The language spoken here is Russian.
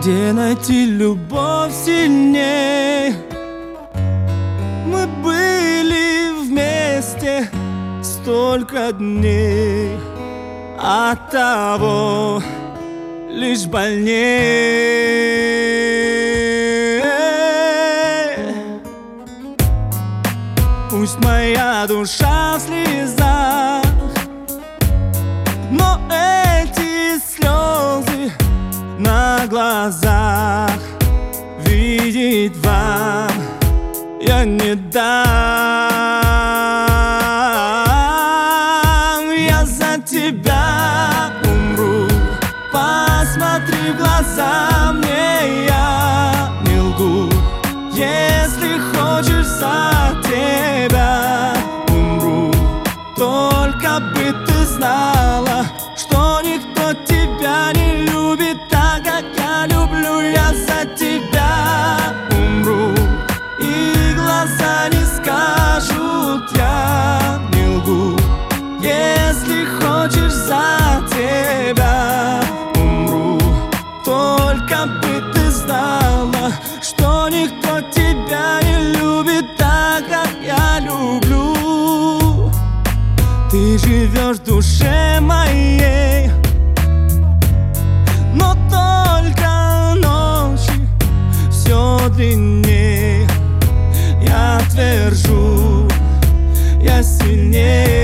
Где найти любовь сильней? Мы были вместе столько дней, от того лишь больней. Пусть моя душа в слезах, но эти слезы на глазах видеть вам я не дам. Я за тебя умру, посмотри в глаза мне, я не лгу. Если хочешь, за тебя умру, только бы ты знала, что никто тебя не любит так, как я люблю. Я за тебя умру, и глаза не скажут, я не лгу. Если хочешь, за тебя умру, только бы ты знала, что никто тебя не любит так, как я люблю. Ты живешь в душе моей, но только ночи все длиннее. Я твержу, я сильнее.